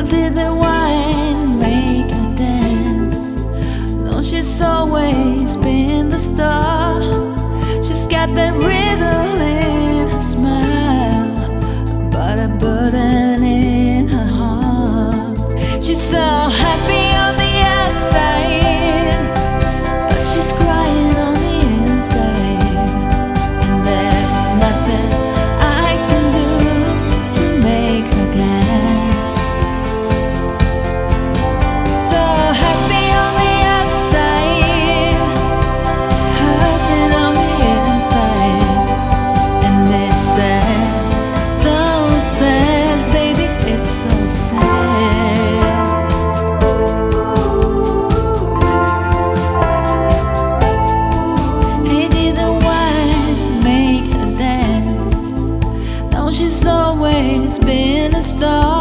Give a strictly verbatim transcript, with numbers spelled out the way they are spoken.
Did the wine make her dance? No, she's always been the star. She's got that riddle in her smile, but a burden in her heart. She's so happy on the outside, but she's crying on the inside. And there's nothing I can do to make her glad. So happy on the outside, hurting on the inside. And it's sad, so sad, baby, it's so sad. Hey, did the wine make her dance? No, she's always been a star.